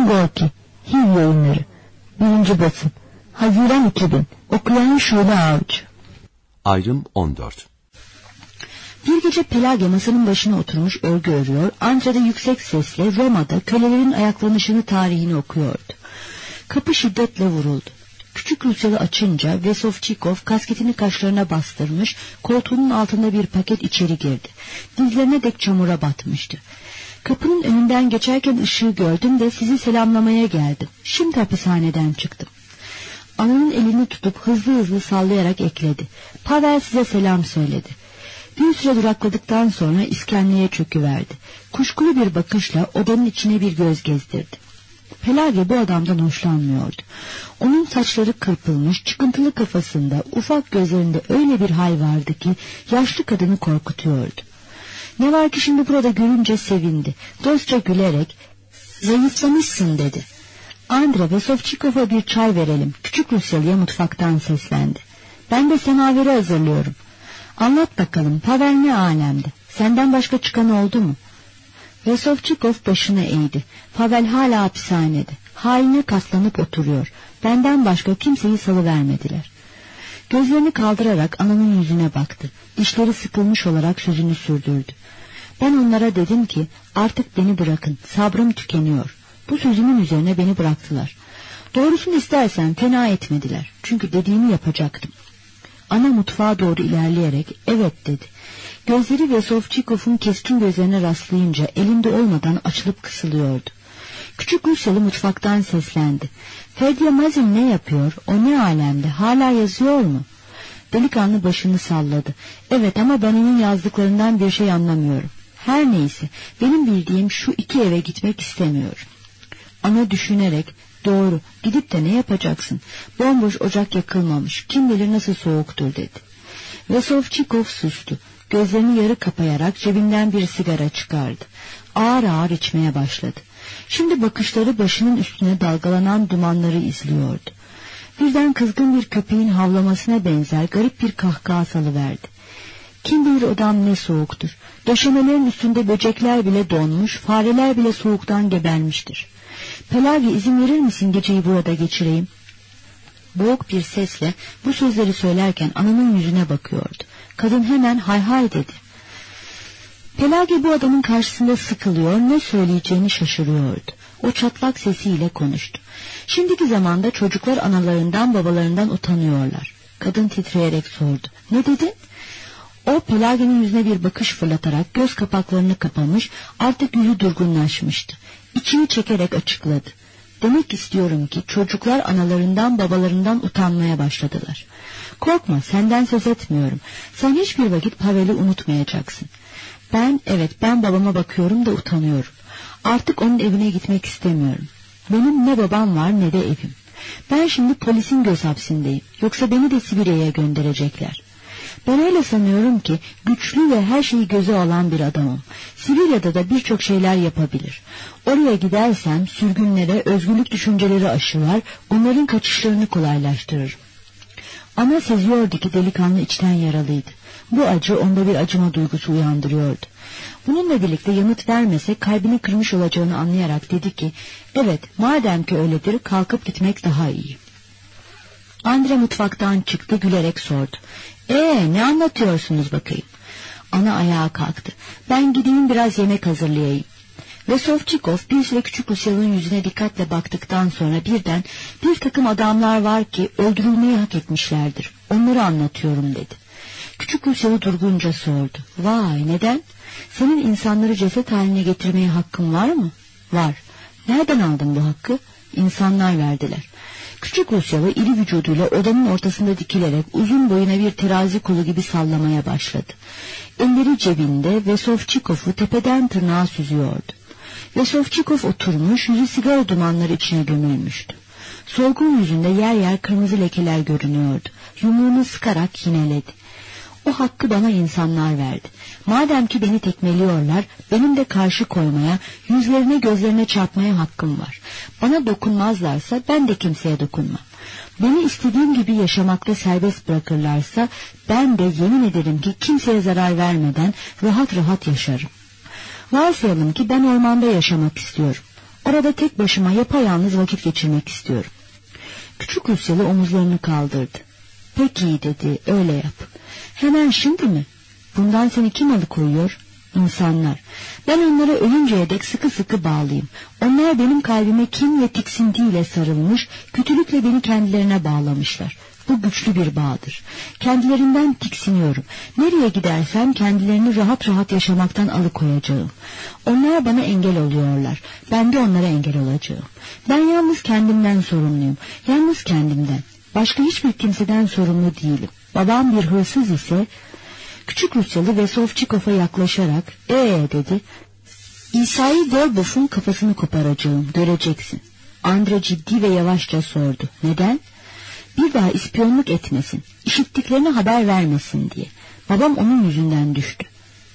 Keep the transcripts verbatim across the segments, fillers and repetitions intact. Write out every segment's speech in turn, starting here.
Orhan Gorki, H I V Yayınları, birinci basım, Haziran iki bin, okuyan Şule Avcı. Ayrım on dört. Bir gece Pelagya masanın başına oturmuş örgü örüyor, Andrea da yüksek sesle Roma'da kölelerin ayaklanışını tarihini okuyordu. Kapı şiddetle vuruldu. Küçük Rusyalı açınca Vesovçikov kasketini kaşlarına bastırmış, koltuğunun altında bir paket içeri girdi. Dizlerine dek çamura batmıştı. Kapının önünden geçerken ışığı gördüm de sizi selamlamaya geldim. Şimdi hapishaneden çıktım. Ananın elini tutup hızlı hızlı sallayarak ekledi. Pavel size selam söyledi. Bir süre durakladıktan sonra iskemleye çöküverdi. Kuşkulu bir bakışla odanın içine bir göz gezdirdi. Pelagya bu adamdan hoşlanmıyordu. Onun saçları kırpılmış, çıkıntılı kafasında, ufak gözlerinde öyle bir hal vardı ki yaşlı kadını korkutuyordu. Ne var ki şimdi burada görünce sevindi. Dostça gülerek, zayıflamışsın dedi. Andrea Vesovçikov'a bir çay verelim. Küçük Rusyalı'ya mutfaktan seslendi. Ben de semaveri hazırlıyorum. Anlat bakalım, Pavel ne alemde? Senden başka çıkan oldu mu? Vesovçikov başını eğdi. Pavel hala hapishanede. Haline katlanıp oturuyor. Benden başka kimseyi salıvermediler. Gözlerini kaldırarak ananın yüzüne baktı. Dişleri sıkılmış olarak sözünü sürdürdü. Ben onlara dedim ki artık beni bırakın, sabrım tükeniyor. Bu sözümün üzerine beni bıraktılar. Doğrusunu istersen fena etmediler. Çünkü dediğimi yapacaktım. Ana mutfağa doğru ilerleyerek evet dedi. Gözleri Vesovçikov'un keskin gözlerine rastlayınca elinde olmadan açılıp kısılıyordu. Küçük Rusyalı mutfaktan seslendi. Fedya Mazin ne yapıyor? O ne alemde? Hala yazıyor mu? Delikanlı başını salladı. Evet ama ben onun yazdıklarından bir şey anlamıyorum. Her neyse, benim bildiğim şu iki eve gitmek istemiyorum. Ana düşünerek, doğru, gidip de ne yapacaksın? Bomboş ocak yakılmamış, kim bilir nasıl soğuktur dedi. Vesovçikov sustu. Gözlerini yarı kapayarak cebinden bir sigara çıkardı. Ağır ağır içmeye başladı. Şimdi bakışları başının üstüne dalgalanan dumanları izliyordu. Birden kızgın bir köpeğin havlamasına benzer garip bir kahkaha salıverdi. Kim bilir odam ne soğuktur. Döşemelerin üstünde böcekler bile donmuş, fareler bile soğuktan gebermiştir. Pelagya izin verir misin geceyi burada geçireyim? Boğuk bir sesle bu sözleri söylerken ananın yüzüne bakıyordu. Kadın hemen hay hay dedi. Pelagya bu adamın karşısında sıkılıyor, ne söyleyeceğini şaşırıyordu. O çatlak sesiyle konuştu. Şimdiki zamanda çocuklar analarından babalarından utanıyorlar. Kadın titreyerek sordu. Ne dedin? O Pelagya'nın yüzüne bir bakış fırlatarak göz kapaklarını kapamış, artık yüzü durgunlaşmıştı. İçini çekerek açıkladı. Demek istiyorum ki çocuklar analarından babalarından utanmaya başladılar. Korkma, senden söz etmiyorum. Sen hiçbir vakit Pavel'i unutmayacaksın. Ben, evet ben babama bakıyorum da utanıyorum. Artık onun evine gitmek istemiyorum. Benim ne babam var ne de evim. Ben şimdi polisin göz hapsindeyim. Yoksa beni de Sibirya'ya gönderecekler. Ben öyle sanıyorum ki güçlü ve her şeyi göze alan bir adamım. Sibirya'da da birçok şeyler yapabilir. Oraya gidersem sürgünlere özgürlük düşünceleri aşılar, onların kaçışlarını kolaylaştırır. Ama seziyordu ki delikanlı içten yaralıydı. Bu acı onda bir acıma duygusu uyandırıyordu. Bununla birlikte yanıt vermese kalbini kırmış olacağını anlayarak dedi ki, evet madem ki öyledir kalkıp gitmek daha iyi. Andrea mutfaktan çıktı, gülerek sordu. Ee ne anlatıyorsunuz bakayım? Ana ayağa kalktı. Ben gideyim biraz yemek hazırlayayım. Vesovçikov bir süre küçük Rusyalı'nın yüzüne dikkatle baktıktan sonra birden bir takım adamlar var ki öldürülmeyi hak etmişlerdir. Onları anlatıyorum dedi. Küçük Rusyalı durgunca sordu. Vay neden? Senin insanları ceset haline getirmeye hakkın var mı? Var. Nereden aldın bu hakkı? İnsanlar verdiler. Küçük Rusyalı iri vücuduyla odanın ortasında dikilerek uzun boyuna bir terazi kolu gibi sallamaya başladı. Elleri cebinde Vesovçikov'u tepeden tırnağa süzüyordu. Vesovçikov oturmuş, yüzü sigara dumanları içine gömülmüştü. Solgun yüzünde yer yer kırmızı lekeler görünüyordu. Yumruğunu sıkarak yineledi. O hakkı bana insanlar verdi. Madem ki beni tekmeliyorlar, benim de karşı koymaya, yüzlerine gözlerine çarpmaya hakkım var. Bana dokunmazlarsa ben de kimseye dokunmam. Beni istediğim gibi yaşamakta serbest bırakırlarsa ben de yemin ederim ki kimseye zarar vermeden rahat rahat yaşarım. Varsayalım ki ben ormanda yaşamak istiyorum. Orada tek başıma yapayalnız vakit geçirmek istiyorum. Küçük Rusyalı omuzlarını kaldırdı. Peki iyi dedi, öyle yap. Hemen şimdi mi? Bundan seni kim alıkoyuyor? İnsanlar. Ben onlara ölünceye dek sıkı sıkı bağlıyım. Onlar benim kalbime kin ve tiksintiyle sarılmış, kötülükle beni kendilerine bağlamışlar. Bu güçlü bir bağdır. Kendilerinden tiksiniyorum. Nereye gidersem kendilerini rahat rahat yaşamaktan alıkoyacağım. Onlar bana engel oluyorlar. Ben de onlara engel olacağım. Ben yalnız kendimden sorumluyum. Yalnız kendimden. Başka hiçbir kimseden sorumlu değilim. Babam bir hırsız ise... Küçük Rusyalı Vesovçikov'a yaklaşarak ee dedi. İsa'yı Gorbov'un kafasını koparacağım, göreceksin. Andre ciddi ve yavaşça sordu. Neden? Bir daha ispiyonluk etmesin, işittiklerine haber vermesin diye. Babam onun yüzünden düştü.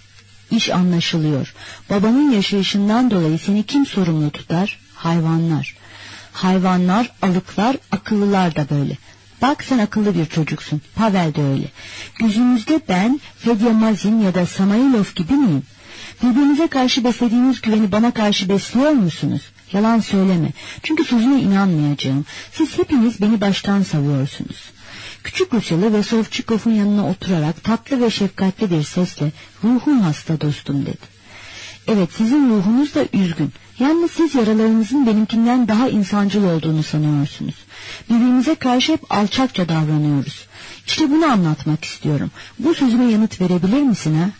İş anlaşılıyor. Babanın yaşayışından dolayı seni kim sorumlu tutar? Hayvanlar. Hayvanlar, alıklar, akıllılar da böyle. Bak sen akıllı bir çocuksun. Pavel de öyle. Gözünüzde ben Fedya Mazin ya da Samailov gibi miyim? Birbirinize karşı beslediğiniz güveni bana karşı besliyor musunuz? Yalan söyleme. Çünkü sözüne inanmayacağım. Siz hepiniz beni baştan savuyorsunuz. Küçük Rusyalı Vesovçikov'un yanına oturarak tatlı ve şefkatli bir sesle ruhum hasta dostum dedi. Evet, sizin ruhunuz da üzgün. Yalnız siz yaralarınızın benimkinden daha insancıl olduğunu sanıyorsunuz. Birbirimize karşı hep alçakça davranıyoruz. İşte bunu anlatmak istiyorum. Bu sözüme yanıt verebilir misin ha?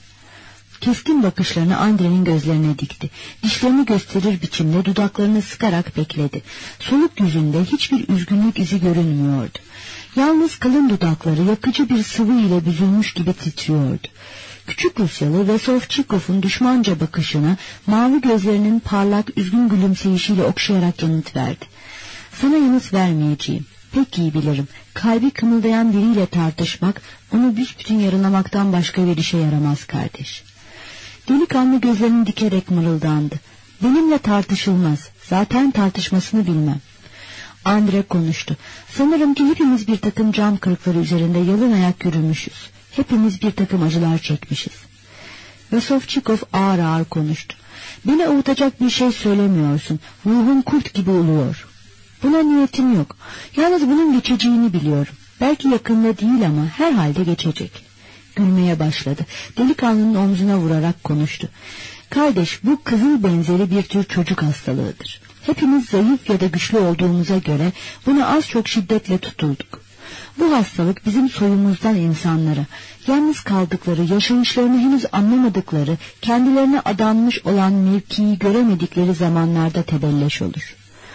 Keskin bakışlarını Andre'nin gözlerine dikti. Dişlerini gösterir biçimde dudaklarını sıkarak bekledi. Soluk yüzünde hiçbir üzgünlük izi görünmüyordu. Yalnız kalın dudakları yakıcı bir sıvı ile büzülmüş gibi titriyordu. Küçük Rusyalı Vesovçikov'un düşmanca bakışına mavi gözlerinin parlak üzgün gülümseyişiyle okşayarak yanıt verdi. Sana yanıt vermeyeceğim. Pek iyi bilirim. Kalbi kımıldayan biriyle tartışmak onu büsbütün yaralamaktan başka bir işe yaramaz kardeş. Delikanlı gözlerini dikerek mırıldandı. Benimle tartışılmaz. Zaten tartışmasını bilmem. Andre konuştu. Sanırım ki hepimiz bir takım cam kırıkları üzerinde yalın ayak yürümüşüz. Hepimiz bir takım acılar çekmişiz. Vesovçikov ağır ağır konuştu. Beni avutacak bir şey söylemiyorsun. Ruhum kurt gibi uluyor. Buna niyetim yok. Yalnız bunun geçeceğini biliyorum. Belki yakında değil ama herhalde geçecek. Gülmeye başladı. Delikanlının omzuna vurarak konuştu. Kardeş, bu kızıl benzeri bir tür çocuk hastalığıdır. Hepimiz zayıf ya da güçlü olduğumuza göre buna az çok şiddetle tutulduk. Bu hastalık bizim soyumuzdan insanlara, yalnız kaldıkları, yaşayışlarını henüz anlamadıkları, kendilerine adanmış olan mevkiyi göremedikleri zamanlarda tebelleş olur.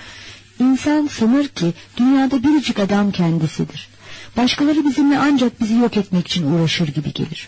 İnsan sanır ki dünyada biricik adam kendisidir. Başkaları bizimle ancak bizi yok etmek için uğraşır gibi gelir.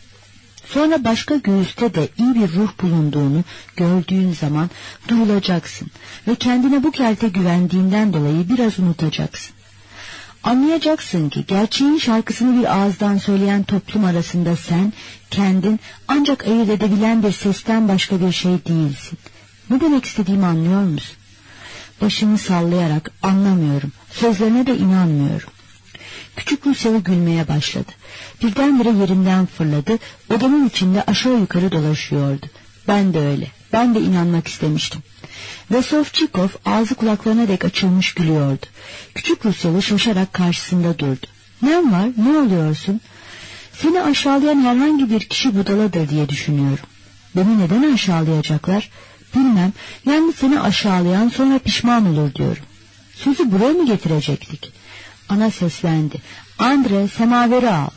Sonra başka göğüste de iyi bir ruh bulunduğunu gördüğün zaman durulacaksın ve kendine bu kelte güvendiğinden dolayı biraz unutacaksın. Anlayacaksın ki gerçeğin şarkısını bir ağızdan söyleyen toplum arasında sen, kendin ancak ayırt edebilen bir sesten başka bir şey değilsin. Ne demek istediğimi anlıyor musun? Başını sallayarak anlamıyorum, sözlerine de inanmıyorum. Küçük Rusyalı gülmeye başladı. Birdenbire yerinden fırladı, odanın içinde aşağı yukarı dolaşıyordu. Ben de öyle, ben de inanmak istemiştim. Vesovçikov ağzı kulaklarına dek açılmış gülüyordu. Küçük Rusyalı şaşarak karşısında durdu. Ne var, ne oluyorsun? Seni aşağılayan herhangi bir kişi budaladır diye düşünüyorum. Beni neden aşağılayacaklar? Bilmem, yalnız seni aşağılayan sonra pişman olur diyorum. Sözü buraya mı getirecektik? Ana seslendi. Andre, semaveri al.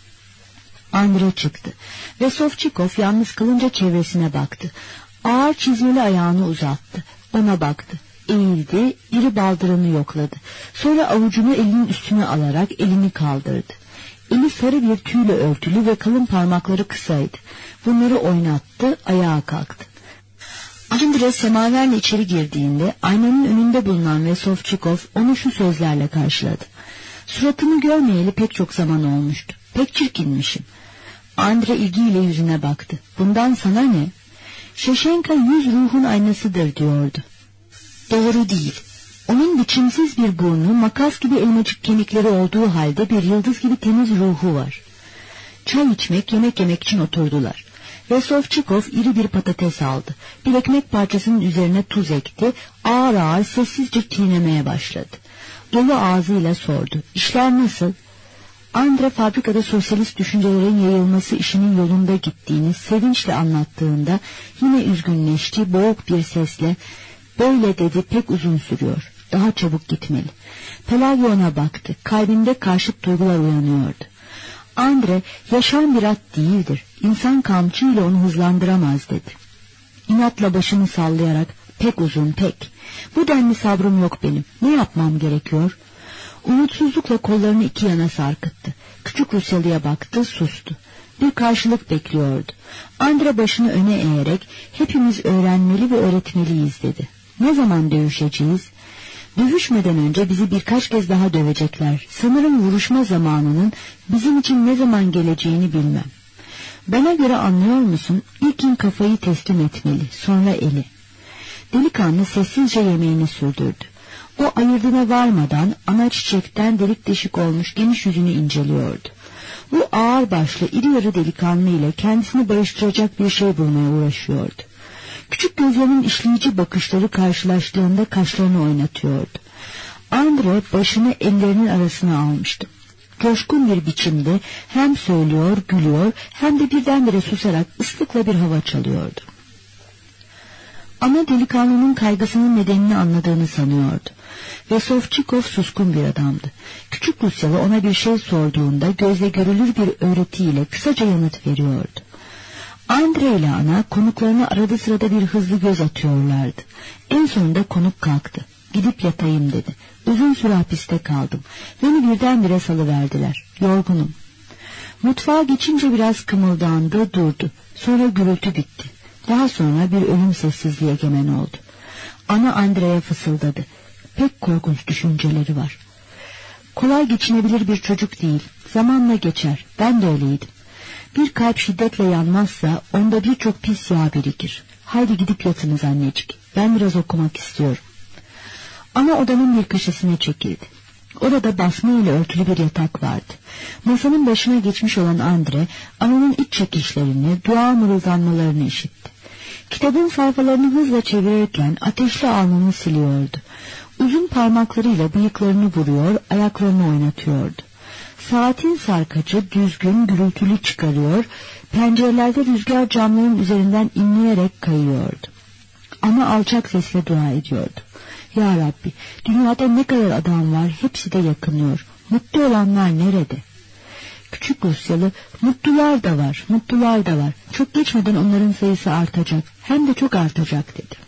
Andre çıktı. Vesovçikov yalnız kalınca çevresine baktı. Ağır çizmeli ayağını uzattı. Ona baktı. Eğildi, iri baldırını yokladı. Sonra avucunu elinin üstüne alarak elini kaldırdı. Eli sarı bir tüyle örtülü ve kalın parmakları kısaydı. Bunları oynattı, ayağa kalktı. Andre semaverle içeri girdiğinde aynanın önünde bulunan Vesovçikov onu şu sözlerle karşıladı. Suratımı görmeyeli pek çok zaman olmuştu. Pek çirkinmişim. Andre ilgiyle yüzüne baktı. Bundan sana ne? Şeşenka yüz ruhun aynasıdır diyordu. Doğru değil. Onun biçimsiz bir burnu, makas gibi elmacık kemikleri olduğu halde bir yıldız gibi temiz ruhu var. Çay içmek, yemek yemek için oturdular. Vesovçikov iri bir patates aldı. Bir ekmek parçasının üzerine tuz ekti. Ağır ağır sessizce çiğnemeye başladı. Dolu ağzıyla sordu. İşler nasıl? Andre fabrikada sosyalist düşüncelerin yayılması işinin yolunda gittiğini sevinçle anlattığında yine üzgünleşti, boğuk bir sesle böyle dedi, pek uzun sürüyor. Daha çabuk gitmeli. Pelagya ona baktı. Kalbinde karşıt duygular uyanıyordu. Andre yaşam bir at değildir. İnsan kamçıyla onu hızlandıramaz dedi. İnatla başını sallayarak pek uzun pek. Bu denli sabrım yok benim. Ne yapmam gerekiyor? Umutsuzlukla kollarını iki yana sarkıttı. Küçük Rusyalı'ya baktı, sustu. Bir karşılık bekliyordu. Andre başını öne eğerek hepimiz öğrenmeli ve öğretmeliyiz dedi. Ne zaman dövüşeceğiz? Dövüşmeden önce bizi birkaç kez daha dövecekler. Sanırım vuruşma zamanının bizim için ne zaman geleceğini bilmem. Bana göre anlıyor musun? İlkin kafayı teslim etmeli, sonra eli. Delikanlı sessizce yemeğini sürdürdü. O ayırdığına varmadan ana çiçekten delik deşik olmuş geniş yüzünü inceliyordu. Bu ağır başlı iri yarı delikanlı ile kendisini barıştıracak bir şey bulmaya uğraşıyordu. Küçük gözlerinin işleyici bakışları karşılaştığında kaşlarını oynatıyordu. Andre başını ellerinin arasına almıştı. Coşkun bir biçimde hem söylüyor, gülüyor hem de birdenbire susarak ıslıkla bir hava çalıyordu. Ama delikanlının kaygısının nedenini anladığını sanıyordu. Vesovçikov suskun bir adamdı. Küçük Rusyalı ona bir şey sorduğunda gözle görülür bir öğretiyle kısaca yanıt veriyordu. Andre ile ana konuklarına arada sırada bir hızlı göz atıyorlardı. En sonunda konuk kalktı. Gidip yatayım dedi. Uzun süre hapiste kaldım. Beni birdenbire salıverdiler. Yorgunum. Mutfağa geçince biraz kımıldandı, durdu. Sonra gürültü bitti. Daha sonra bir ölüm sessizliği egemen oldu. Ana Andre'ye fısıldadı. Pek korkunç düşünceleri var. Kolay geçinebilir bir çocuk değil. Zamanla geçer. Ben de öyleydim. Bir kalp şiddetle yanmazsa onda birçok pis yağ birikir. Haydi gidip yatınız annecik. Ben biraz okumak istiyorum. Ana odanın bir köşesine çekildi. Orada basma ile örtülü bir yatak vardı. Masanın başına geçmiş olan Andre, ananın iç çekişlerini, dua mırıldanmalarını işitti. Kitabın sayfalarını hızla çevirirken ateşli alnını siliyordu. Uzun parmaklarıyla bıyıklarını vuruyor, ayaklarını oynatıyordu. Saatin sarkacı düzgün gürültülü çıkarıyor, pencerelerde rüzgar camların üzerinden inleyerek kayıyordu. Ana alçak sesle dua ediyordu. Ya Rabbi, dünyada ne kadar adam var, hepsi de yakınıyor. Mutlu olanlar nerede? Küçük Rusyalı, mutlular da var, mutlular da var. Çok geçmeden onların sayısı artacak, hem de çok artacak dedi.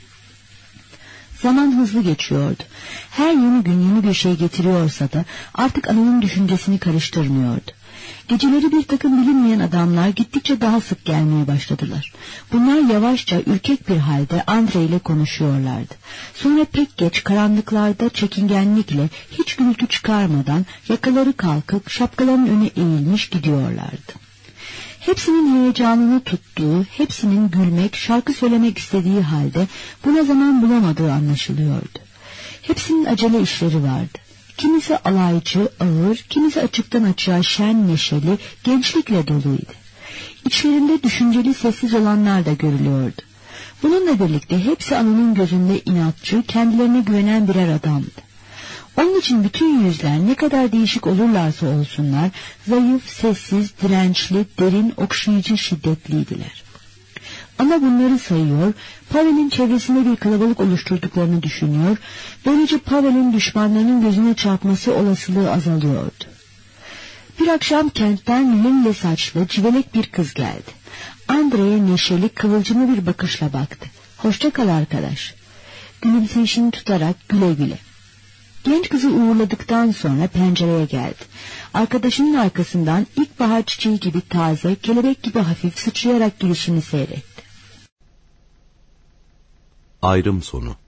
Zaman hızlı geçiyordu. Her yeni gün yeni bir şey getiriyorsa da artık ananın düşüncesini karıştırmıyordu. Geceleri bir takım bilinmeyen adamlar gittikçe daha sık gelmeye başladılar. Bunlar yavaşça ürkek bir halde Andre ile konuşuyorlardı. Sonra pek geç karanlıklarda çekingenlikle hiç gürültü çıkarmadan yakaları kalkıp şapkalarının öne eğilmiş gidiyorlardı. Hepsinin heyecanını tuttuğu, hepsinin gülmek, şarkı söylemek istediği halde buna zaman bulamadığı anlaşılıyordu. Hepsinin acele işleri vardı. Kimisi alaycı, ağır, kimisi açıktan açığa şen, neşeli, gençlikle doluydu. İçlerinde düşünceli, sessiz olanlar da görülüyordu. Bununla birlikte hepsi ananın gözünde inatçı, kendilerine güvenen birer adamdı. Onun için bütün yüzler ne kadar değişik olurlarsa olsunlar, zayıf, sessiz, dirençli, derin, okşayıcı, şiddetliydiler. Ama bunları sayıyor, Pavel'in çevresinde bir kalabalık oluşturduklarını düşünüyor, böylece Pavel'in düşmanlarının gözüne çarpması olasılığı azalıyordu. Bir akşam kentten lille saçlı, civelek bir kız geldi. Andre'ye neşeli, kıvılcımlı bir bakışla baktı. Hoşça kal arkadaş. Gülümseyişini tutarak güle güle. Genç kızı uğurladıktan sonra pencereye geldi. Arkadaşının arkasından ilkbahar çiçeği gibi taze, kelebek gibi hafif sıçrayarak gelişini seyretti. Ayrım sonu.